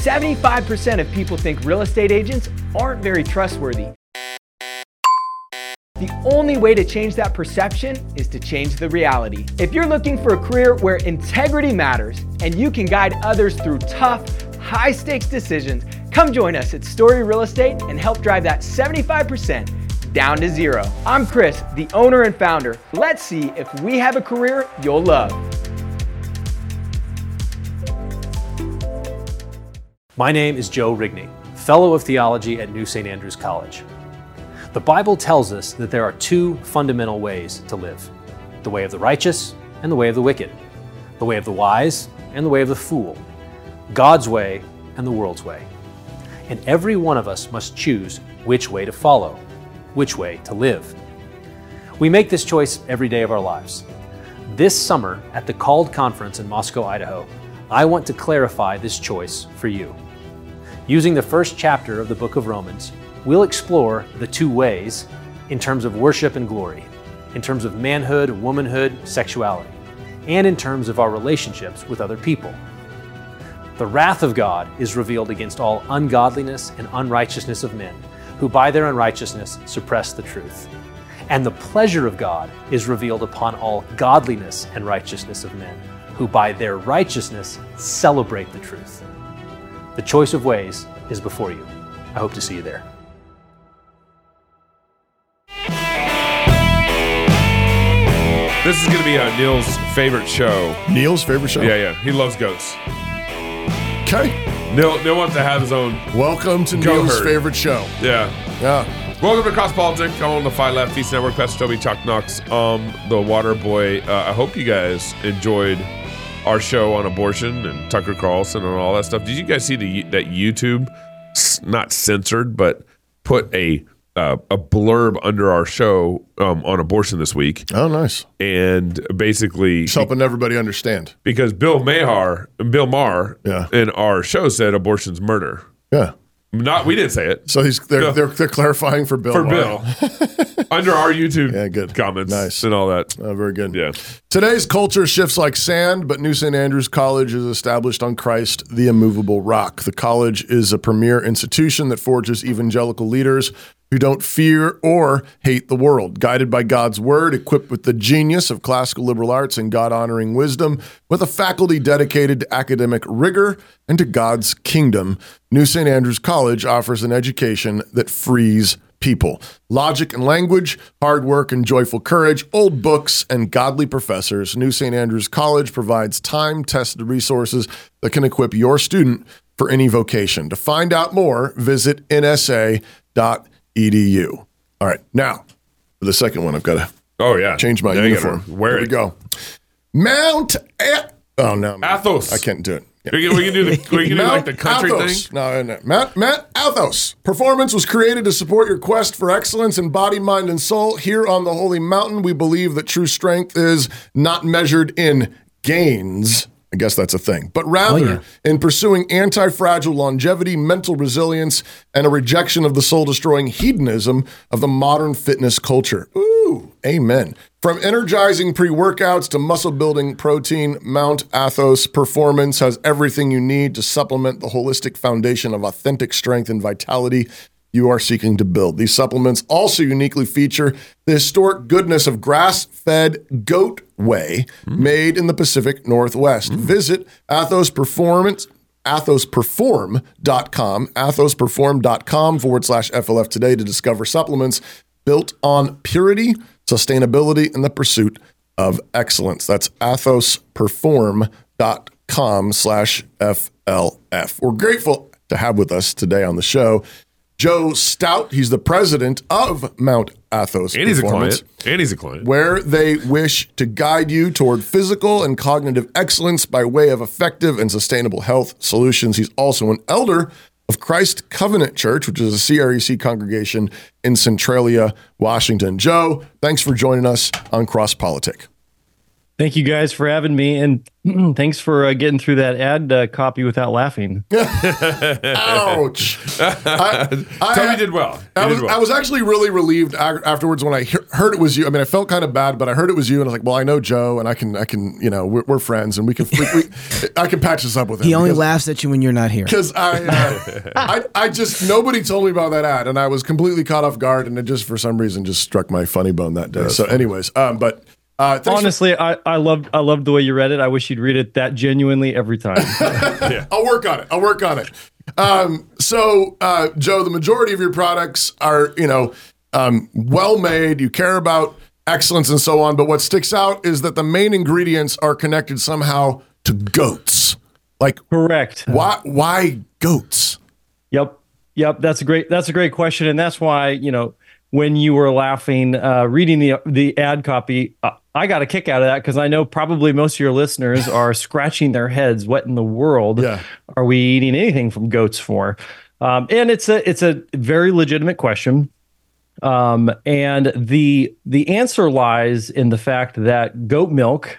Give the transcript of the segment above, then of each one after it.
75% of people think real estate agents aren't very trustworthy. The only way to change that perception is to change the reality. If you're looking for a career where integrity matters and you can guide others through tough, high-stakes decisions, come join us at Story Real Estate and help drive that 75% down to zero. I'm Chris, the owner and founder. Let's see if we have a career you'll love. My name is Joe Rigney, Fellow of Theology at New St. Andrews College. The Bible tells us that there are two fundamental ways to live: the way of the righteous and the way of the wicked, the way of the wise and the way of the fool, God's way and the world's way. And every one of us must choose which way to follow, which way to live. We make this choice every day of our lives. This summer at the Called Conference in Moscow, Idaho, I want to clarify this choice for you. Using the first chapter of the book of Romans, we'll explore the two ways in terms of worship and glory, in terms of manhood, womanhood, sexuality, and in terms of our relationships with other people. The wrath of God is revealed against all ungodliness and unrighteousness of men, who by their unrighteousness suppress the truth. And the pleasure of God is revealed upon all godliness and righteousness of men, who by their righteousness celebrate the truth. The choice of ways is before you. I hope to see you there. This is going to be Neil's favorite show. Neil's favorite show? Yeah. He loves goats. Okay. Neil wants to have his own. Welcome to Goat Neil's herd. favorite show. Yeah. Welcome to Cross Politics on the Fight Left Feast Network. Pastor Toby Chuck Knox, the Water Boy. I hope you guys enjoyed our show on abortion and Tucker Carlson and all that stuff. Did you guys see that YouTube, not censored, but put a blurb under our show on abortion this week? Oh, nice. And basically Just helping everybody understand. Because Bill Maher in our show said abortion's murder. Yeah. We didn't say it. So they're clarifying for Bill. Bill. Under our YouTube good. comments Nice. and all that. Very good. Yeah. Today's culture shifts like sand, but New St. Andrews College is established on Christ, the immovable rock. The college is a premier institution that forges evangelical leaders who don't fear or hate the world. Guided by God's word, equipped with the genius of classical liberal arts and God-honoring wisdom, with a faculty dedicated to academic rigor and to God's kingdom, New St. Andrews College offers an education that frees people. Logic and language, hard work and joyful courage, old books and godly professors. New St. Andrews College provides time-tested resources that can equip your student for any vocation. To find out more, visit nsa.edu. All right, now, for the second one, I've got to change my uniform. Here we go. Athos. I can't do it. Yeah. We can do like the country Athos. thing. No. Mount Athos. Performance was created to support your quest for excellence in body, mind, and soul. Here on the Holy Mountain, we believe that true strength is not measured in gains. I guess that's a thing. But rather in pursuing anti-fragile longevity, mental resilience, and a rejection of the soul-destroying hedonism of the modern fitness culture. Ooh, amen. From energizing pre-workouts to muscle-building protein, Mount Athos Performance has everything you need to supplement the holistic foundation of authentic strength and vitality you are seeking to build. These supplements also uniquely feature the historic goodness of grass-fed goat whey made in the Pacific Northwest. Visit athosperform.com, athosperform.com/FLF today to discover supplements built on purity, sustainability, and the pursuit of excellence. That's athosperform.com/FLF. We're grateful to have with us today on the show Joe Stout. He's the president of Mount Athos And he's Performance, a client. where they wish to guide you toward physical and cognitive excellence by way of effective and sustainable health solutions. He's also an elder of Christ Covenant Church, which is a CREC congregation in Centralia, Washington. Joe, thanks for joining us on Cross Politic. Thank you guys for having me, and thanks for getting through that ad copy without laughing. Ouch. Toby did well. I was actually really relieved afterwards when I heard it was you. I mean, I felt kind of bad, but I heard it was you, and I was like, well, I know Joe, and I can, we're friends, and I can patch this up with him. He only laughs at you when you're not here. Because I just, nobody told me about that ad, and I was completely caught off guard, and it just, for some reason, just struck my funny bone that day. So anyways, honestly, I loved the way you read it. I wish you'd read it that genuinely every time. Yeah. I'll work on it. So, Joe, the majority of your products are, well made. You care about excellence and so on. But what sticks out is that the main ingredients are connected somehow to goats. Like, correct. Why goats? Yep. That's a great question, and that's why when you were laughing, reading the ad copy, I got a kick out of that because I know probably most of your listeners are scratching their heads. What in the world are we eating anything from goats for? And it's a very legitimate question. And the answer lies in the fact that goat milk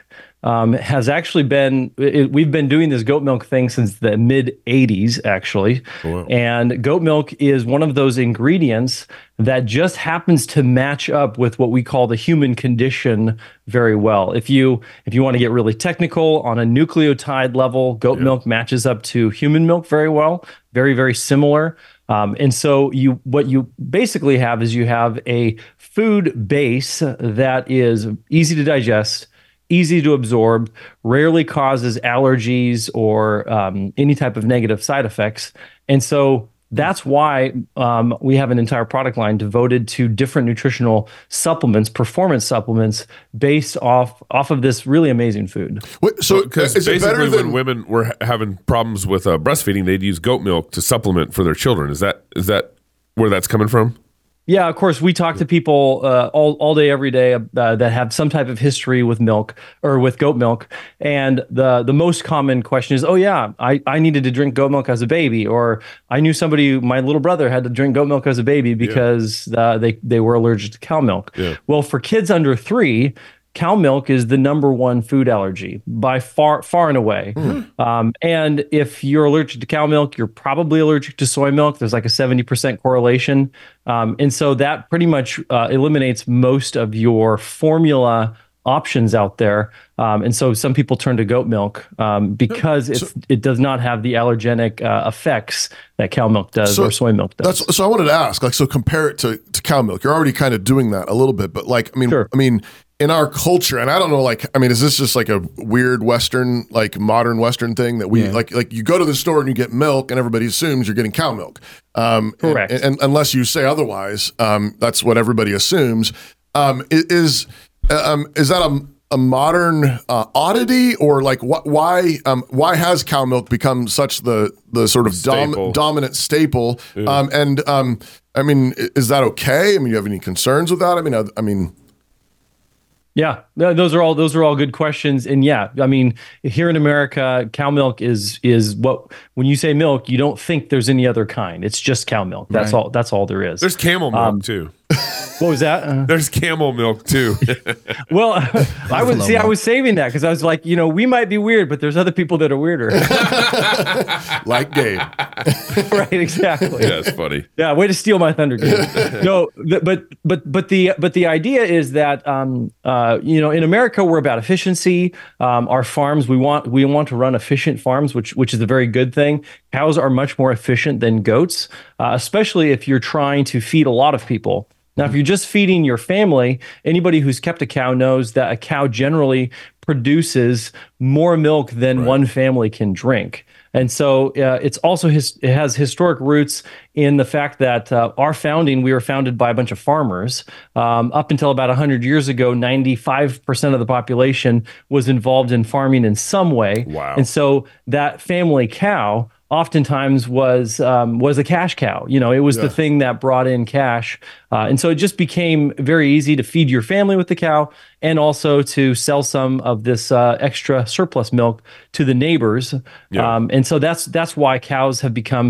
has actually we've been doing this goat milk thing since the mid 80s, actually. Oh, wow. And goat milk is one of those ingredients that just happens to match up with what we call the human condition very well. If you want to get really technical on a nucleotide level, goat milk matches up to human milk very well, very, very similar. And so what you basically have is you have a food base that is easy to digest, easy to absorb, rarely causes allergies or any type of negative side effects. And so that's why we have an entire product line devoted to different nutritional supplements, performance supplements, based off of this really amazing food. So, because basically when women were having problems with breastfeeding, they'd use goat milk to supplement for their children. Is that where that's coming from? Yeah, of course. We talk to people all day, every day that have some type of history with milk or with goat milk. And the most common question is, oh, yeah, I needed to drink goat milk as a baby. Or I knew somebody, my little brother had to drink goat milk as a baby because they were allergic to cow milk. Yeah. Well, for kids under 3, cow milk is the number one food allergy by far and away. Mm-hmm. And if you're allergic to cow milk, you're probably allergic to soy milk. There's like a 70% correlation. And so that pretty much eliminates most of your formula options out there. And so some people turn to goat milk because it does not have the allergenic effects that cow milk does or soy milk does. So I wanted to ask, so compare it to cow milk. You're already kind of doing that a little bit, but sure. In our culture, and I don't know, is this just like a weird Western, modern Western thing that we like you go to the store and you get milk and everybody assumes you're getting cow milk. Correct. And unless you say otherwise, that's what everybody assumes. Is that a modern oddity, or why has cow milk become such the sort of dominant staple? Yeah. Is that okay? Do you have any concerns with that? Yeah, those are all good questions. And yeah, here in America, cow milk is what, when you say milk, you don't think there's any other kind. It's just cow milk. That's all. That's all there is. There's camel milk too. What was that? There's camel milk too. Well, I was saving that because I was like, we might be weird, but there's other people that are weirder. Like Gabe. Right, exactly. Yeah, it's funny. Yeah, way to steal my thunder, Gabe. No, but the idea is that in America we're about efficiency. Our farms, we want to run efficient farms, which is a very good thing. Cows are much more efficient than goats, especially if you're trying to feed a lot of people. Now, if you're just feeding your family, anybody who's kept a cow knows that a cow generally produces more milk than one family can drink. And so it's also it has historic roots in the fact that we were founded by a bunch of farmers. Up until about 100 years ago, 95% of the population was involved in farming in some way. Wow. And so that family cow oftentimes was a cash cow. It was the thing that brought in cash. And so it just became very easy to feed your family with the cow and also to sell some of this extra surplus milk to the neighbors. Yeah. And so that's why cows have become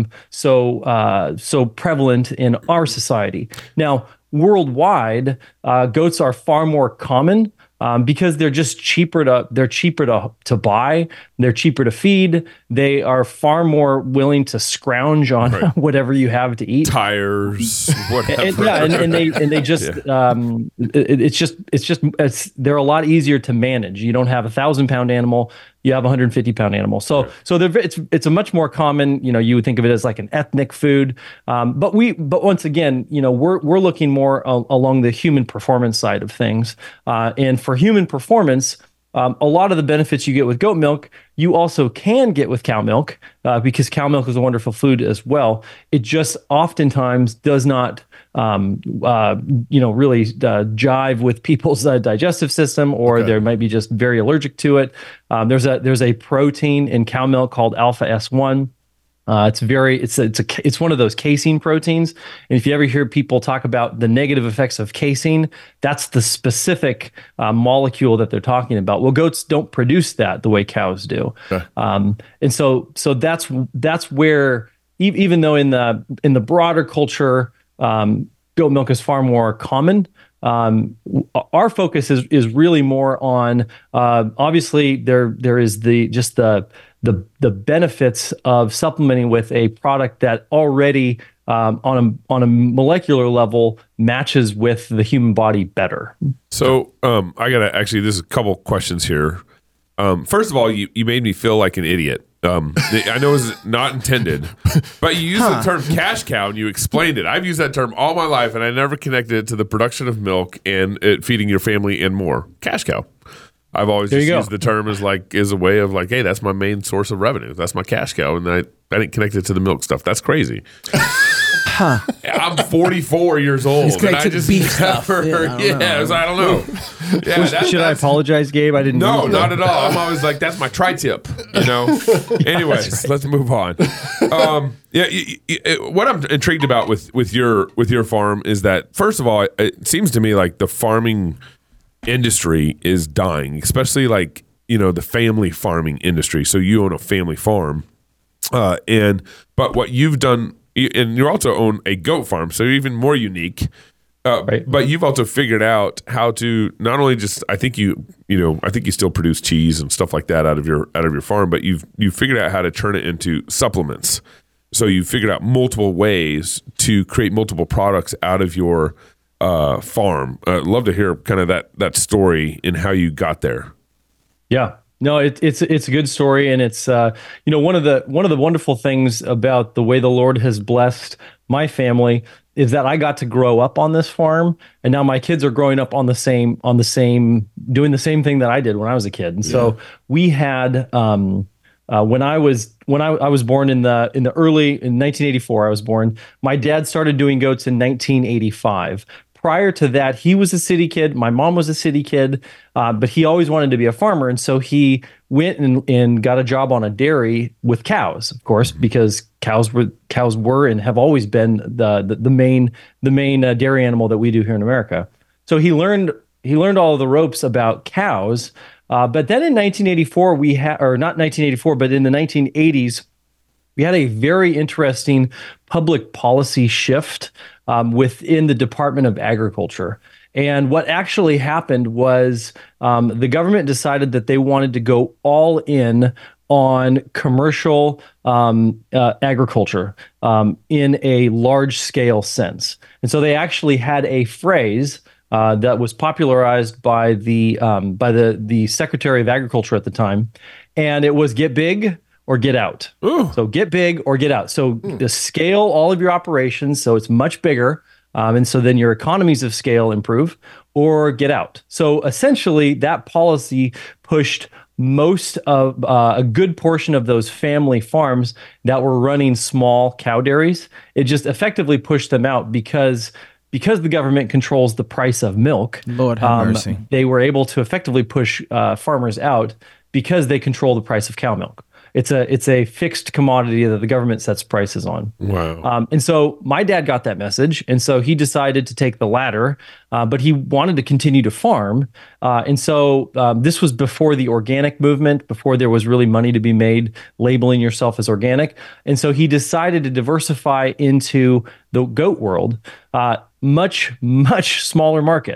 so prevalent in our society. Now, worldwide, goats are far more common. because they're just cheaper to buy. They're cheaper to feed. They are far more willing to scrounge on whatever you have to eat. Tires, whatever. And they just they're a lot easier to manage. You don't have a 1,000-pound animal. You have a 150-pound animal. So it's a much more common, you would think of it as like an ethnic food. But once again, we're looking more along the human performance side of things. And for human performance, a lot of the benefits you get with goat milk, you also can get with cow milk, because cow milk is a wonderful food as well. It just oftentimes does not, really jive with people's digestive system, or they might be just very allergic to it. There's a protein in cow milk called alpha S1. It's one of those casein proteins. And if you ever hear people talk about the negative effects of casein, that's the specific molecule that they're talking about. Well, goats don't produce that the way cows do. Okay. And so that's where, even though in the broader culture, goat milk is far more common, our focus is really more on, obviously there is the benefits of supplementing with a product that already on a molecular level matches with the human body better. So I gotta this is a couple questions here. First of all, you made me feel like an idiot. I know it's not intended, but you used the term cash cow and you explained it. I've used that term all my life, and I never connected it to the production of milk and it feeding your family and more. Cash cow. I've always just used the term as a way of like, hey, that's my main source of revenue. That's my cash cow, and I didn't connect it to the milk stuff. That's crazy. I'm 44 years old, and I just never. I don't know. Yeah, should I apologize, Gabe? I didn't. No, not at all. I'm always like, that's my tri-tip. Anyways, let's move on. What I'm intrigued about with your farm is that, first of all, it seems to me like the farming industry is dying, especially the family farming industry. So you own a family farm, but what you've done, and you also own a goat farm, so you're even more unique. Right. But you've also figured out how to not only just, I think you still produce cheese and stuff like that out of your farm, but you've figured out how to turn it into supplements. So you figured out multiple ways to create multiple products out of your farm. I'd love to hear kind of that story and how you got there. Yeah, no, it's a good story, and it's one of the wonderful things about the way the Lord has blessed my family is that I got to grow up on this farm, and now my kids are growing up doing the same thing that I did when I was a kid. And so we had when I was born in 1984, I was born. My dad started doing goats in 1985. Prior to that, he was a city kid. My mom was a city kid, but he always wanted to be a farmer. And so he went and got a job on a dairy with cows, of course, because cows were and have always been the main dairy animal that we do here in America. So he learned all of the ropes about cows. But then in 1984, not 1984, but in the 1980s, we had a very interesting public policy shift within the Department of Agriculture. And what actually happened was the government decided that they wanted to go all in on commercial agriculture in a large scale sense. And so they actually had a phrase that was popularized by the Secretary of Agriculture at the time, and it was "get big or get out." Ooh. So get big or get out. So to scale all of your operations so it's much bigger, and so then your economies of scale improve, or get out. So essentially, that policy pushed most of a good portion of those family farms that were running small cow dairies. It just effectively pushed them out because the government controls the price of milk. Lord have mercy. They were able to effectively push farmers out because they control the price of cow milk. It's a fixed commodity that the government sets prices on. Wow. And so my dad got that message, and so he decided to take the latter, but he wanted to continue to farm. And so this was before the organic movement, before there was really money to be made labeling yourself as organic. And so he decided to diversify into the goat world, much, much smaller market.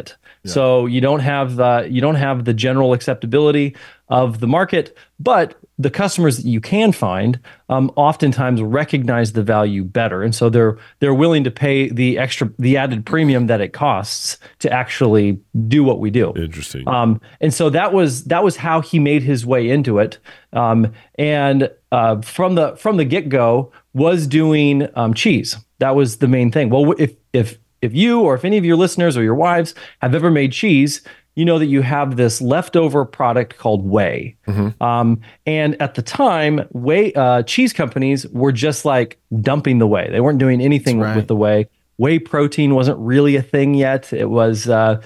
So you don't have the general acceptability of the market, but the customers that you can find oftentimes recognize the value better, and so they're willing to pay the added premium that it costs to actually do what we do. Interesting. And so that was how he made his way into it, and from the get-go was doing cheese. That was the main thing. Well, if you or if any of your listeners or your wives have ever made cheese, you know that you have this leftover product called whey. And at the time, cheese companies were just like dumping the whey. They weren't doing anything with the whey. Whey protein wasn't really a thing yet. It was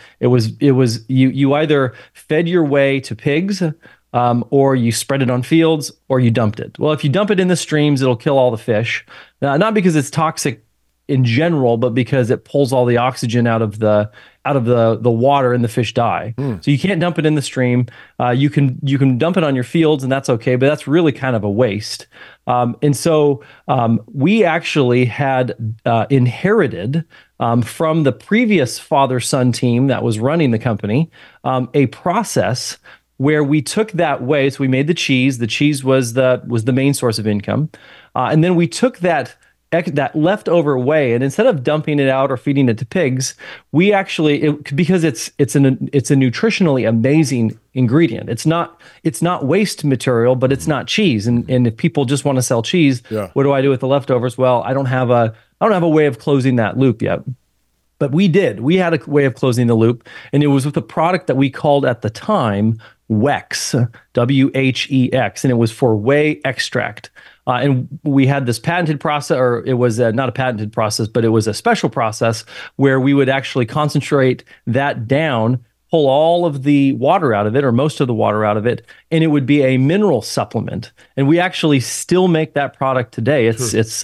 you either fed your whey to pigs, or you spread it on fields, or you dumped it. Well, if you dump it in the streams, it'll kill all the fish. Not because it's toxic in general, but because it pulls all the oxygen out of the water and the fish die. So you can't dump it in the stream. You can dump it on your fields, and that's okay, but that's really kind of a waste. And so we actually had inherited from the previous father-son team that was running the company a process where we took that whey. So we made the cheese. The cheese was the main source of income, and then we took that leftover whey, and instead of dumping it out or feeding it to pigs, we actually, because it's a nutritionally amazing ingredient. It's not waste material, but it's not cheese. And if people just want to sell cheese, what do I do with the leftovers? Well, I don't have a way of closing that loop yet. But we did. We had a way of closing the loop, and it was with a product that we called at the time WHEX, WHEX, and it was for whey extract. And we had this patented process, or it was not a patented process, but it was a special process where we would actually concentrate that down, pull all of the water out of it, or most of the water out of it, and it would be a mineral supplement. And we actually still make that product today. It's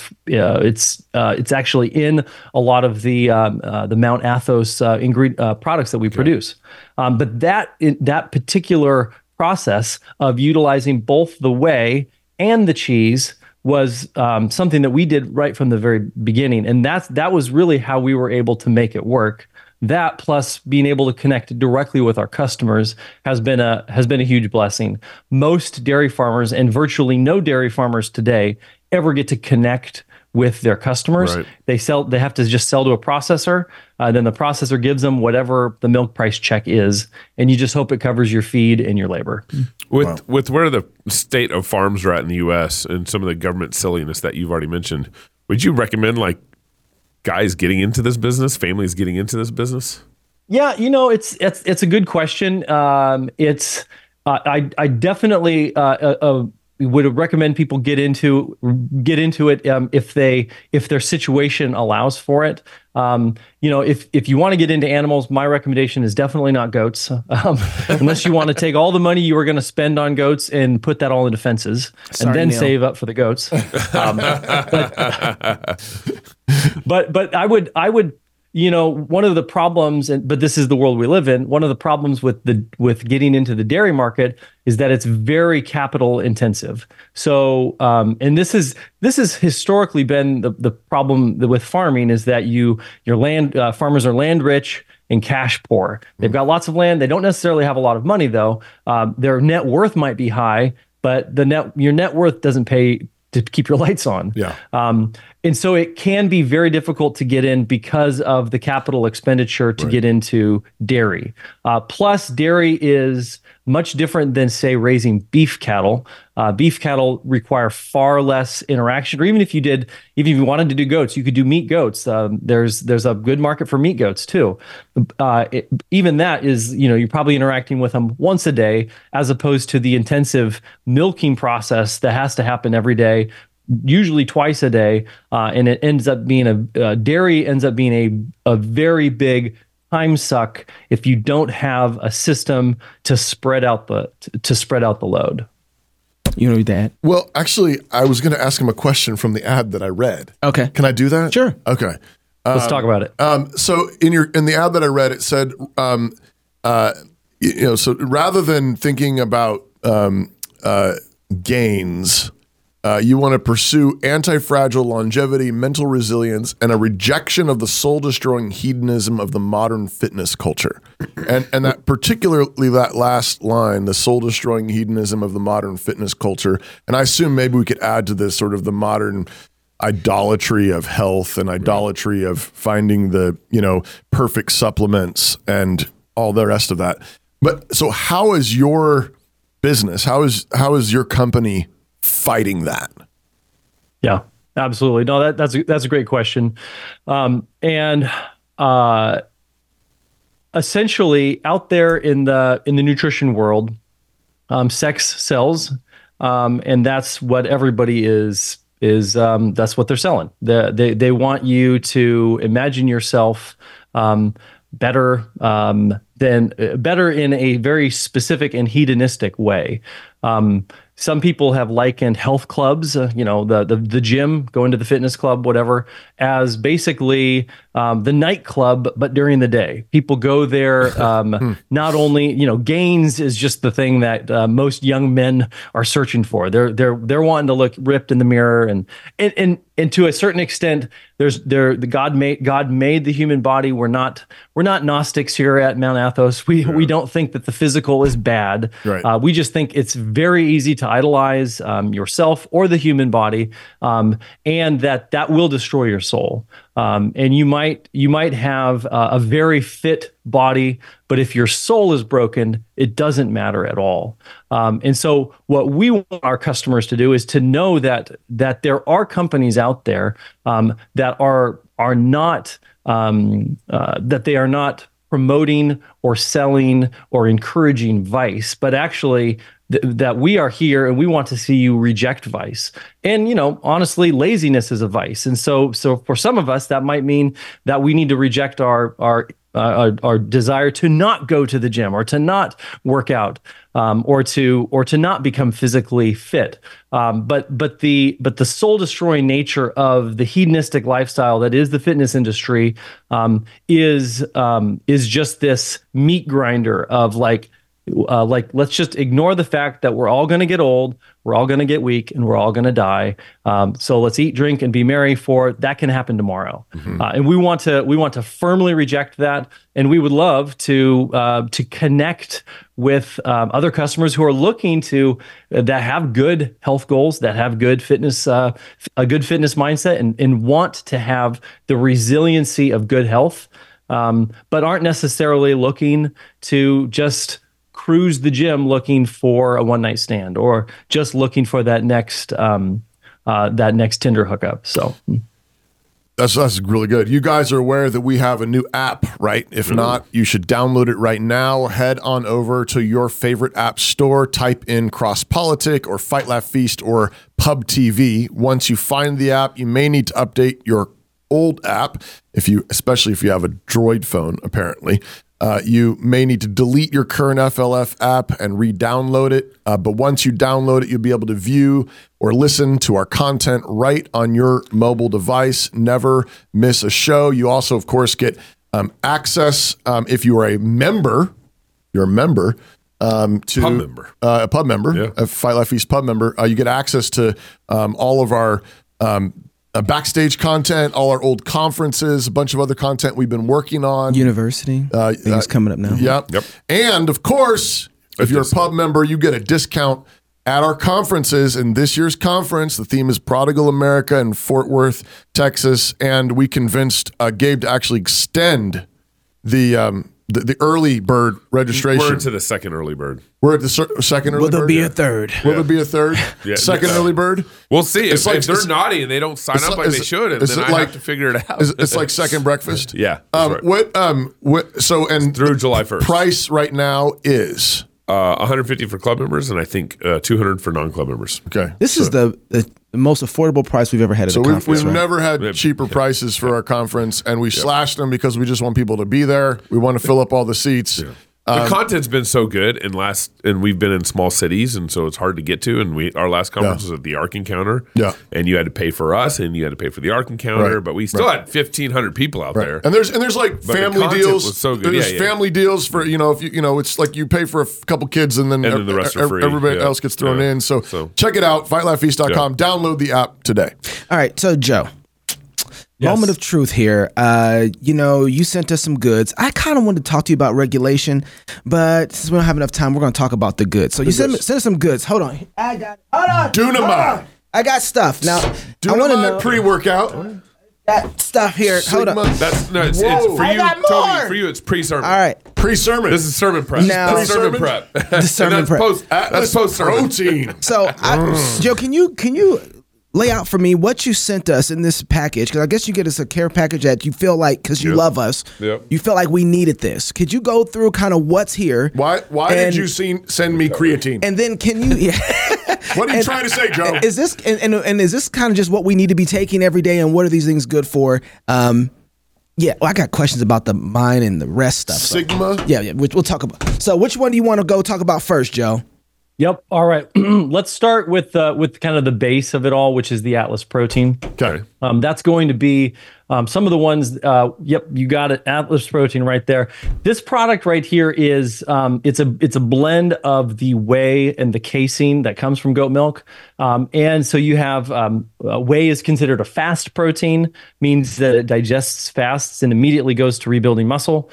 actually in a lot of the Mount Athos products that we produce. But that particular process of utilizing both the whey and the cheese was something that we did right from the very beginning, and that was really how we were able to make it work. That plus being able to connect directly with our customers has been a huge blessing. Most dairy farmers, and virtually no dairy farmers today, ever get to connect with their customers. Right. They have to just sell to a processor, then the processor gives them whatever the milk price check is, and you just hope it covers your feed and your labor. With where the state of farms are at in the U.S. and some of the government silliness that you've already mentioned, would you recommend guys getting into this business, families getting into this business? Yeah, it's a good question. I definitely would recommend people get into it if their situation allows for it. If you want to get into animals, my recommendation is definitely not goats, unless you want to take all the money you were going to spend on goats and put that all into fences, and then Neil. Save up for the goats. But I would. One of the problems, but this is the world we live in. One of the problems with getting into the dairy market is that it's very capital intensive. So, and this has historically been the problem with farming, is that farmers are land rich and cash poor. They've got lots of land. They don't necessarily have a lot of money though. Their net worth might be high, but your net worth doesn't pay to keep your lights on. Yeah. And so it can be very difficult to get in because of the capital expenditure to get into dairy. Plus, dairy is much different than, say, raising beef cattle. Beef cattle require far less interaction. Or even if you wanted to do goats, you could do meat goats. There's a good market for meat goats too. Even that is, you're probably interacting with them once a day, as opposed to the intensive milking process that has to happen every day, usually twice a day, and it ends up being dairy ends up being a very big time suck if you don't have a system to spread out the load. You know that? Well, actually, I was going to ask him a question from the ad that I read. Okay, can I do that? Sure. Okay, let's talk about it. So in the ad that I read, it said, so rather than thinking about gains. You want to pursue anti-fragile longevity, mental resilience, and a rejection of the soul-destroying hedonism of the modern fitness culture. And that particularly that last line, the soul-destroying hedonism of the modern fitness culture. And I assume maybe we could add to this sort of the modern idolatry of health and idolatry of finding the, perfect supplements and all the rest of that. But so how is your business, how is your company fighting that? Yeah, absolutely. No, that's a great question. Essentially out there in the nutrition world, sex sells, and that's what everybody is that's what they're selling. They want you to imagine yourself better in a very specific and hedonistic way. Some people have likened health clubs, the gym, going to the fitness club, whatever, as basically the nightclub, but during the day. People go there. Not only, gains is just the thing that most young men are searching for. They're wanting to look ripped in the mirror, and to a certain extent, God made the human body. We're not Gnostics here at Mount Athos. We don't think that the physical is bad. Right. We just think it's very easy to idolize yourself or the human body, and that will destroy your soul. And you might have a very fit body, but if your soul is broken, it doesn't matter at all. And so what we want our customers to do is to know that there are companies out there that are not that they are not promoting or selling or encouraging vice, but actually that we are here and we want to see you reject vice. And, honestly, laziness is a vice. And so for some of us, that might mean that we need to reject our desire to not go to the gym or to not work out, or to not become physically fit. But the soul destroying nature of the hedonistic lifestyle that is the fitness industry is just this meat grinder of like let's just ignore the fact that we're all going to get old, we're all going to get weak, and we're all going to die. So let's eat, drink, and be merry, for that can happen tomorrow. Mm-hmm. And we want to firmly reject that. And we would love to connect with other customers who are looking that have good health goals, that have good fitness, a good fitness mindset, and want to have the resiliency of good health, but aren't necessarily looking to just cruise the gym looking for a one-night stand or just looking for that next Tinder hookup. So that's really good. You guys are aware that we have a new app, right? If not, you should download it right now. Head on over to your favorite app store, type in CrossPolitic or Fight Laugh Feast or Pub TV. Once you find the app, you may need to update your old app, especially if you have a Droid phone, apparently. You may need to delete your current FLF app and re-download it. But once you download it, you'll be able to view or listen to our content right on your mobile device. Never miss a show. You also, of course, get access if you are a member. You're a member. A pub member, a Fight Laugh Feast pub member. You get access to all of our backstage content, all our old conferences, a bunch of other content we've been working on. University things coming up now. Yep. And of course, if you're a pub member, you get a discount at our conferences. In this year's conference, the theme is Prodigal America in Fort Worth, Texas. And we convinced Gabe to actually extend the early bird registration. We're to the second early bird. We're at the second early bird. Will there be a third? Will there be a third? Second early bird? We'll see. If they're naughty and they don't sign up like they should, and then I have to figure it out. It's like second breakfast? Yeah. Right. Through July 1st. Price right now is? 150 for club members, and I think 200 for non-club members. Okay. This is the most affordable price we've ever had at a conference. So we've never had cheaper prices for our conference, and we slashed them because we just want people to be there. We want to fill up all the seats. The content's been so good, and we've been in small cities, and so it's hard to get to. And our last conference was at the Ark Encounter, and you had to pay for us, and you had to pay for the Ark Encounter, but we still had 1,500 people out there. And there's like family deals. Was so good. There's family deals for if it's like you pay for a couple kids, and then the rest are free. Everybody else gets thrown in. So check it out, fightlaughfeast.com. Download the app today. All right, so Joe. Yes. Moment of truth here. You sent us some goods. I kind of wanted to talk to you about regulation, but since we don't have enough time, we're going to talk about the goods. So you sent us some goods. Hold on. Hold on. Dunamide. I got stuff. Now, Dunamide I want to know. Pre-workout. That stuff here. Sigma. Hold on. It's for you, Toby. For you, it's pre-sermon. All right. Pre-sermon. This is sermon prep. Now, pre-sermon prep. The sermon prep. That's post-sermon. Protein. So, Joe, can you lay out for me what you sent us in this package? Because I guess you get us a care package that you feel like, because you love us, you feel like we needed this. Could you go through kind of what's here? Why did you send me creatine? And then can you... What are you trying to say, Joe? Is this and is this kind of just what we need to be taking every day? And what are these things good for? I got questions about the mind and the rest stuff. Sigma? So, yeah, we'll talk about. So which one do you want to go talk about first, Joe? Yep. All right. Let's start with kind of the base of it all, which is the Atlas protein. Okay. That's going to be some of the ones. You got it. Atlas protein right there. This product right here is it's a blend of the whey and the casein that comes from goat milk. And so you have whey is considered a fast protein, means that it digests fast and immediately goes to rebuilding muscle.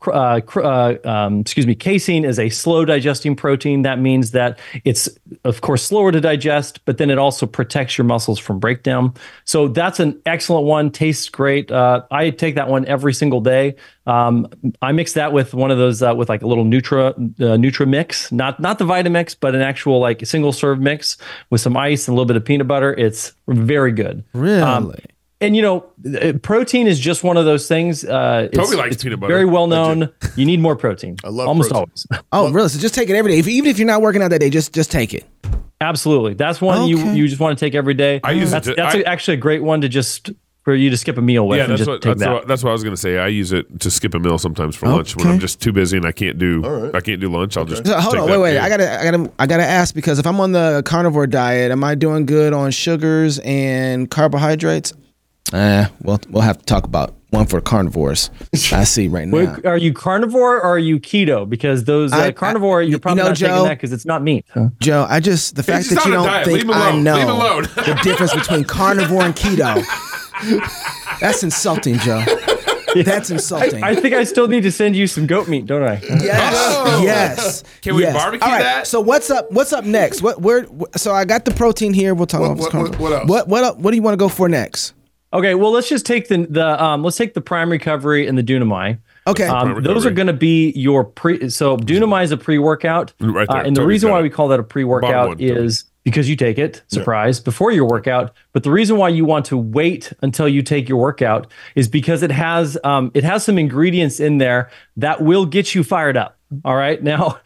Casein is a slow digesting protein. That means that it's, of course, slower to digest, but then it also protects your muscles from breakdown. So that's an excellent one. Tastes great. I take that one every single day. I mix that with one of those with like a little Nutra mix, not the Vitamix, but an actual like single serve mix with some ice and a little bit of peanut butter. It's very good. Really. And protein is just one of those things. Toby likes peanut butter. Very well known. You need more protein. I love almost protein. always. Oh, really? So just take it every day. Even if you're not working out that day, just take it. Absolutely. That's one you just want to take every day. I use that's actually a great one for you to skip a meal with. Yeah, that's what I was going to say. I use it to skip a meal sometimes for lunch when I'm just too busy and I can't do lunch. I'll just hold on. Wait. I gotta ask, because if I'm on the carnivore diet, am I doing good on sugars and carbohydrates? We'll have to talk about one for carnivores. I see right now. Wait, are you carnivore or are you keto? Because those carnivore, you're probably not Joe, taking that because it's not meat. Huh? Joe, the fact that you don't think I know the difference between carnivore and keto, that's insulting, Joe. That's insulting. I think I still need to send you some goat meat, don't I? Yes. Can we barbecue that? So what's up next? So I got the protein here. We'll talk about what else? What do you want to go for next? Okay, well, let's just take let's take the Prime Recovery and the Dunamide. Okay, those are going to be your So Dunamide is a pre-workout, right there. And the reason why we call that a pre-workout is because you take it, before your workout. But the reason why you want to wait until you take your workout is because it has some ingredients in there that will get you fired up. All right, now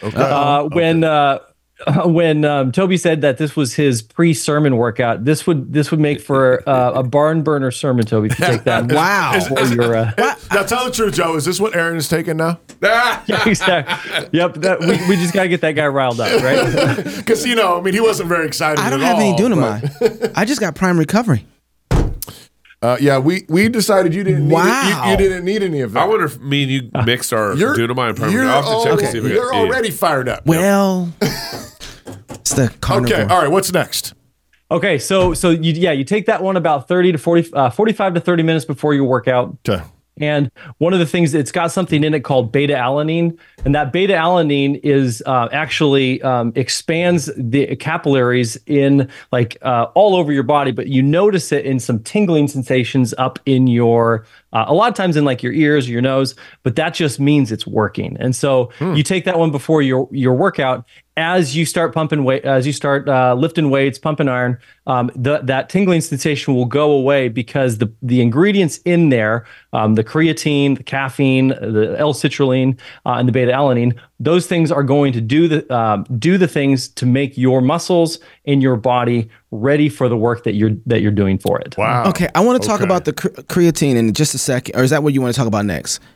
when Toby said that this was his pre-sermon workout, this would make for a barn burner sermon, Toby, if you take that. Wow. Now tell the truth, Joe. Is this what Aaron is taking now? Yeah, exactly. Yep. We just got to get that guy riled up, right? Because, he wasn't very excited I don't have any Dunamide. I just got Prime Recovery. We decided you didn't need you didn't need any of that. I wonder if me and you mixed our Dunamide and Prime Recovery. You're already fired up. Well, it's the carnivore. Okay, all right, what's next? Okay, so you take that one about 45 to 30 minutes before your workout. Okay. And one of the things, it's got something in it called beta-alanine, and that beta-alanine is actually expands the capillaries in all over your body, but you notice it in some tingling sensations up in your, a lot of times in your ears or your nose, but that just means it's working. And so you take that one before your workout. As you start pumping weight, as you start lifting weights, pumping iron, that tingling sensation will go away because the ingredients in there, the creatine, the caffeine, the L-citrulline, and the beta-alanine, those things are going to do the things to make your muscles in your body ready for the work that you're doing for it. Wow. Okay, I want to talk about the creatine in just a second, or is that what you want to talk about next?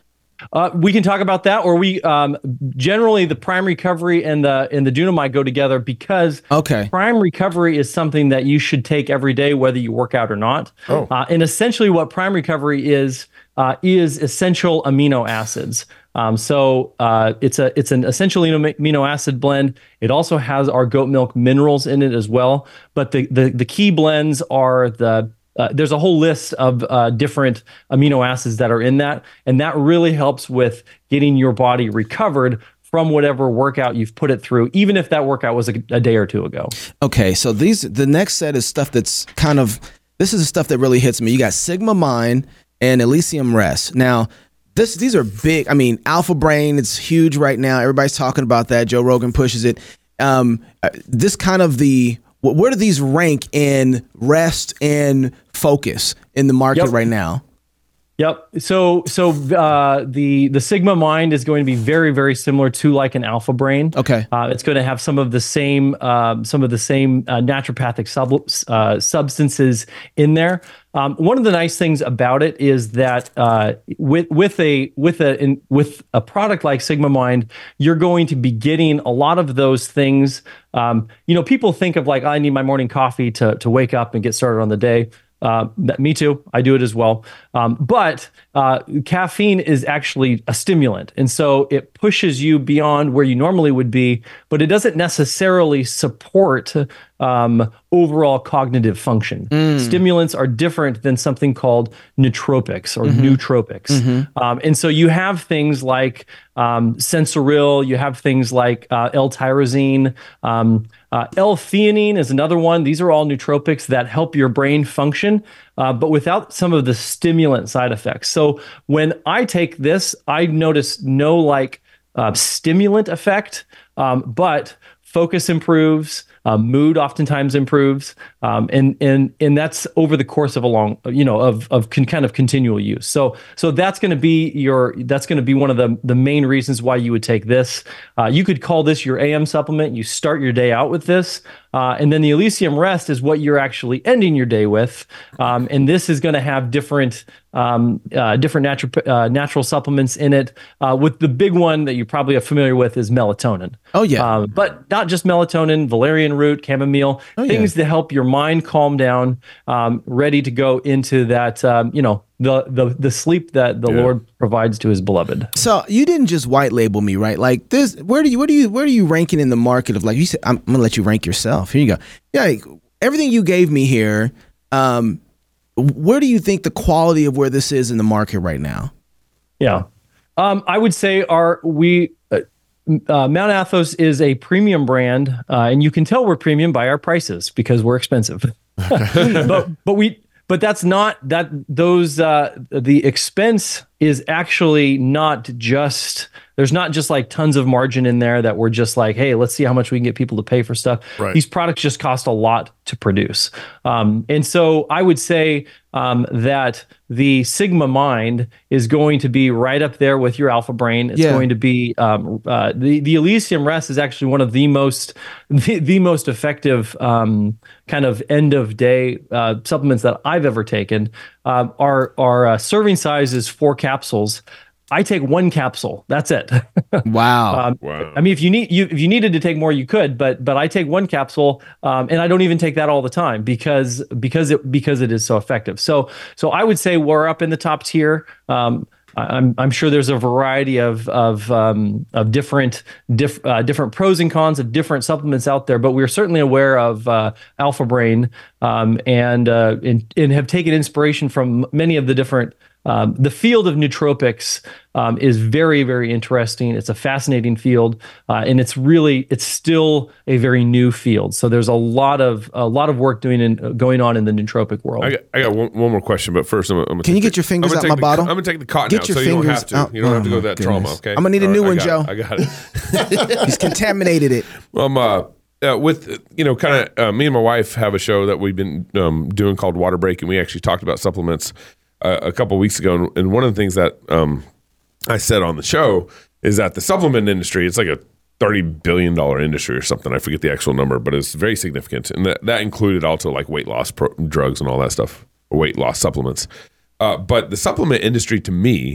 We can talk about that, or we generally the Prime Recovery and the Dunamide go together because Prime Recovery is something that you should take every day, whether you work out or not. And essentially, what Prime Recovery is essential amino acids. So it's an essential amino acid blend. It also has our goat milk minerals in it as well. But the key blends are there's a whole list of different amino acids that are in that, and that really helps with getting your body recovered from whatever workout you've put it through, even if that workout was a day or two ago. Okay, so the next set is stuff that's this is the stuff that really hits me. You got Sigma Mind and Elysium Rest. Now, these are big. I mean, Alpha Brain, it's huge right now. Everybody's talking about that. Joe Rogan pushes it. This kind of where do these rank in rest and focus in the market right now? Yep. So the Sigma Mind is going to be very, very similar to like an Alpha Brain. Okay. It's going to have some of the same naturopathic substances in there. One of the nice things about it is that with a product like Sigma Mind, you're going to be getting a lot of those things. People think of like, I need my morning coffee to wake up and get started on the day. Me too. I do it as well. But caffeine is actually a stimulant. And so it pushes you beyond where you normally would be, but it doesn't necessarily support overall cognitive function. Stimulants are different than something called nootropics or nootropics. And so you have things like Sensoril, you have things like L-tyrosine, L-theanine is another one. These are all nootropics that help your brain function, but without some of the stimulant side effects. So when I take this, I notice no stimulant effect, but focus improves, mood oftentimes improves, and that's over the course of a long, kind of continual use. So that's going to be one of the main reasons why you would take this. You could call this your AM supplement. You start your day out with this, and then the Elysium Rest is what you're actually ending your day with, and this is going to have different natural supplements in it. With the big one that you probably are familiar with is melatonin. Oh yeah, but not just melatonin, valerian root, chamomile, things to help your mind calm down, ready to go into that, the sleep that the Lord provides to his beloved. So you didn't just white label me, right? Like this, where are you ranking in the market of, like you said, I'm going to let you rank yourself. Here you go. Yeah. Like, everything you gave me here, where do you think the quality of where this is in the market right now? Yeah. I would say Mount Athos is a premium brand, and you can tell we're premium by our prices because we're expensive. But that's not that those the expense is actually not just, there's not just like tons of margin in there that we're just like, hey, let's see how much we can get people to pay for stuff. Right. These products just cost a lot to produce. And so I would say that the Sigma Mind is going to be right up there with your Alpha Brain. It's going to be the Elysium Rest is actually one of the most effective kind of end of day supplements that I've ever taken. Our serving size is 4 capsules. I take 1 capsule. That's it. Wow. I mean, if you needed to take more, you could, but I take 1 capsule, and I don't even take that all the time because it is so effective. So I would say we're up in the top tier. I'm sure there's a variety of different pros and cons of different supplements out there, but we're certainly aware of Alpha Brain, and have taken inspiration from many of the different. The field of nootropics is very, very interesting. It's a fascinating field, and it's still a very new field. So there's a lot of work going on in the nootropic world. I got one more question, but first, can you get your fingers out my bottle? I'm gonna take the cotton out, so you don't have to. Out. You don't have to go to that trauma. Okay, I'm gonna need a new one, Joe. I got it. He's contaminated it. With kind of me and my wife have a show that we've been doing called Water Break, and we actually talked about supplements a couple of weeks ago, and one of the things that I said on the show is that the supplement industry, it's like a $30 billion industry or something. I forget the actual number, but it's very significant, and that included also like weight loss drugs and all that stuff, or weight loss supplements. But the supplement industry, to me,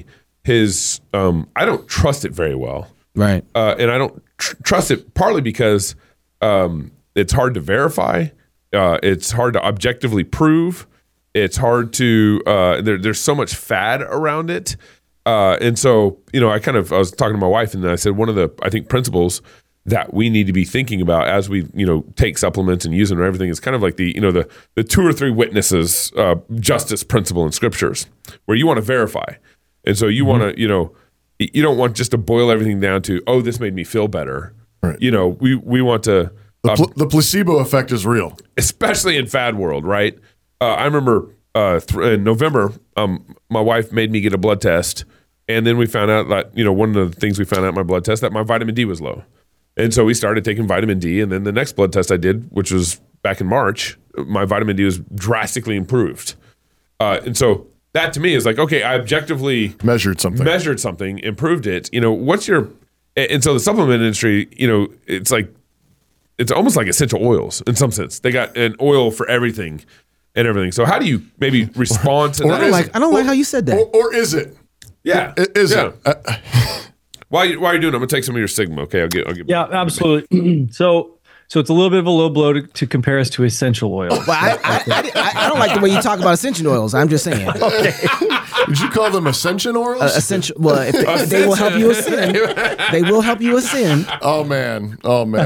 his I don't trust it very well. Right. And I don't trust it partly because it's hard to verify. It's hard to objectively prove. It's hard to there's so much fad around it. And so, I was talking to my wife, and I said one of the, I think, principles that we need to be thinking about as we, take supplements and use them and everything is kind of like the 2 or 3 witnesses justice principle in scriptures, where you want to verify. And so you want to, you don't want just to boil everything down to, oh, this made me feel better. Right. We want to. The placebo effect is real. Especially in fad world, right? I remember in November, my wife made me get a blood test. And then we found out that, one of the things we found out in my blood test, that my vitamin D was low. And so we started taking vitamin D. And then the next blood test I did, which was back in March, my vitamin D was drastically improved. And so that to me is like, okay, I objectively measured something, improved it. What's your, and so the supplement industry, it's like, it's almost like essential oils in some sense. They got an oil for everything and everything. So how do you maybe respond to that? I don't like how you said that. Or is it? Yeah. Is it? While you're doing it, I'm going to take some of your Sigma, okay? I'll give Yeah, absolutely. So it's a little bit of a low blow to compare us to essential oils. Well, I don't like the way you talk about essential oils. I'm just saying. Okay. Did you call them ascension oils? Essential. Well, if they will help you ascend. They will help you ascend. Oh man.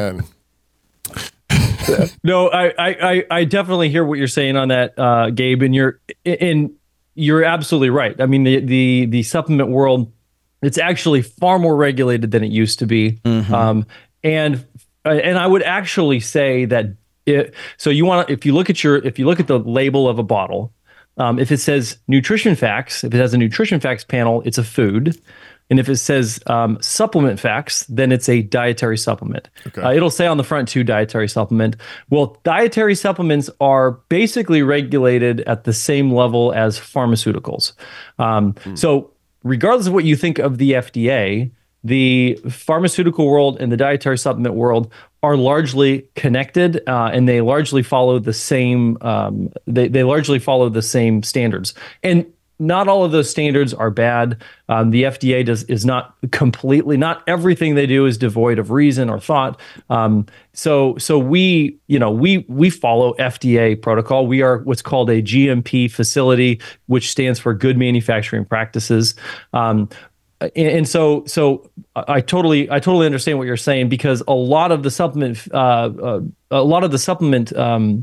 No, I definitely hear what you're saying on that, Gabe, and you're absolutely right. I mean, the supplement world, it's actually far more regulated than it used to be. Mm-hmm. And I would actually say that if you look at the label of a bottle, if it says nutrition facts, if it has a nutrition facts panel, it's a food. And if it says supplement facts, then it's a dietary supplement. Okay. It'll say on the front too, dietary supplement. Well, dietary supplements are basically regulated at the same level as pharmaceuticals. So regardless of what you think of the FDA, the pharmaceutical world and the dietary supplement world are largely connected, and they largely follow the same. They largely follow the same standards. And not all of those standards are bad. The FDA is not completely. Not everything they do is devoid of reason or thought. So we follow FDA protocol. We are what's called a GMP facility, which stands for Good Manufacturing Practices. And so I totally understand what you're saying, because a lot of the supplement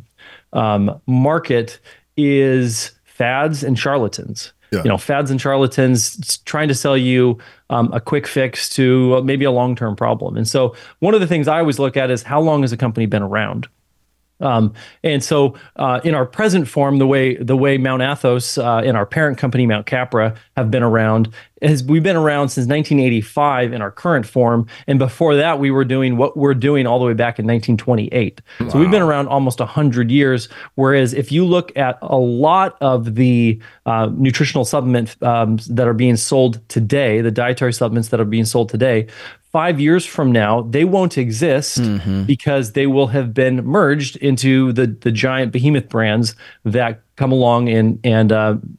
market is fads and charlatans. Yeah. Fads and charlatans trying to sell you a quick fix to maybe a long-term problem. And so one of the things I always look at is how long has a company been around? And so in our present form, the way Mount Athos and our parent company, Mount Capra, have been around, we've been around since 1985 in our current form. And before that, we were doing what we're doing all the way back in 1928. Wow. So we've been around almost 100 years. Whereas if you look at a lot of the nutritional supplements that are being sold today, the dietary supplements that are being sold today, 5 years from now, they won't exist because they will have been merged into the giant behemoth brands that come along and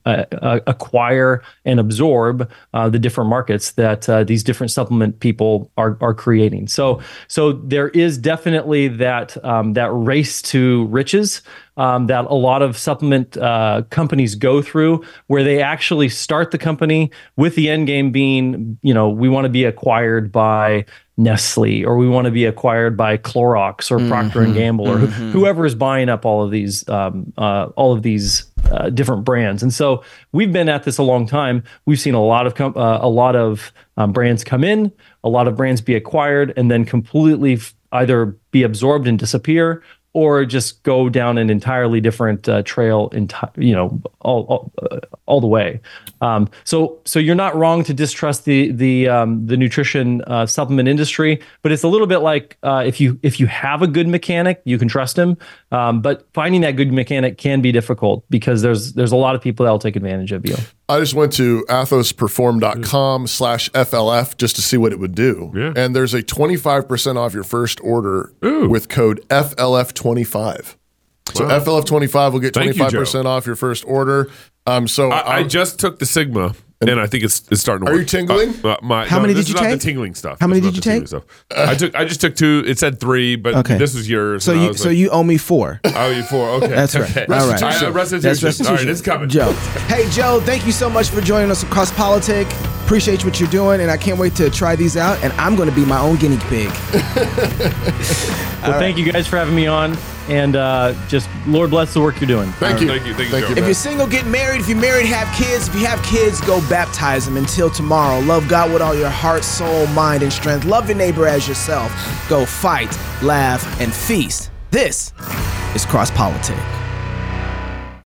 acquire and absorb the different markets that these different supplement people are creating. So there is definitely that race to riches that a lot of supplement companies go through, where they actually start the company with the end game being, we want to be acquired by Nestle, or we want to be acquired by Clorox or Procter and Gamble, or whoever is buying up all of these different brands. And so we've been at this a long time. We've seen a lot of brands come in, a lot of brands be acquired, and then completely either be absorbed and disappear, or just go down an entirely different trail, all the way. So you're not wrong to distrust the nutrition supplement industry, but it's a little bit like if you have a good mechanic, you can trust him. But finding that good mechanic can be difficult, because there's a lot of people that will take advantage of you. I just went to athosperform.com/FLF just to see what it would do. Yeah. And there's a 25% off your first order with code FLF25. So FLF25 will get 25% off your first order. So I just took the Sigma, And I think it's starting to Are work. you tingling? How many did you take? The tingling stuff. How many This did is you not the tingling stuff. I just took 2. It said 3, but Okay. this was yours. So and I you was so like, you owe me 4. oh, you 4. Okay, That's right. Okay. All right. Restitution. That's restitution. All right, it's coming. Joe. Hey, Joe, thank you so much for joining us across Politic. Appreciate what you're doing, and I can't wait to try these out. And I'm going to be my own guinea pig. Well, thank you guys for having me on, and just Lord bless the work you're doing. Thank you. Thank you, Thank Joe. you, If man. you're single, get married. If you're married, have kids. If you have kids, go baptize them. Until tomorrow, love God with all your heart, soul, mind, and strength. Love your neighbor as yourself. Go fight, laugh, and feast. This is Cross Politic.